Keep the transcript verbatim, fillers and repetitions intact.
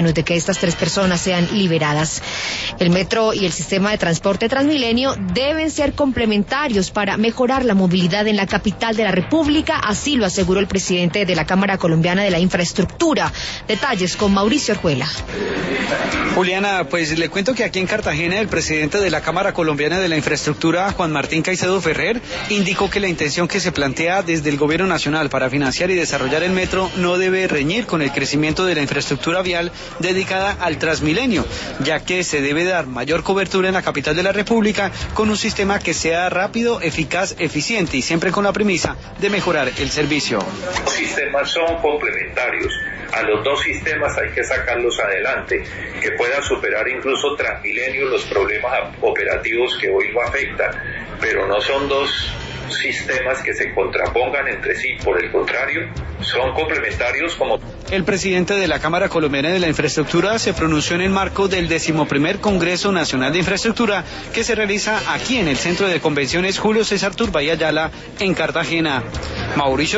de que estas tres personas sean liberadas. El metro y el sistema de transporte Transmilenio deben ser complementarios para mejorar la movilidad en la capital de la República, así lo aseguró el presidente de la Cámara Colombiana de la Infraestructura. Detalles con Mauricio Orjuela. Juliana, pues le cuento que aquí en Cartagena el presidente de la Cámara Colombiana de la Infraestructura, Juan Martín Caicedo Ferrer, indicó que la intención que se plantea desde el gobierno nacional para financiar y desarrollar el metro no debe reñir con el crecimiento de la infraestructura vial dedicada al Transmilenio, ya que se debe dar mayor cobertura en la capital de la República con un sistema que sea rápido, eficaz, eficiente y siempre con la premisa de mejorar el servicio. Los sistemas son complementarios. A los dos sistemas hay que sacarlos adelante, que puedan superar incluso Transmilenio los problemas operativos que hoy lo afectan, pero no son dos sistemas que se contrapongan entre sí, por el contrario, son complementarios como... El presidente de la Cámara Colombiana de la Infraestructura se pronunció en el marco del decimoprimer Congreso Nacional de Infraestructura que se realiza aquí en el Centro de Convenciones Julio César Turbay Ayala en Cartagena. Mauricio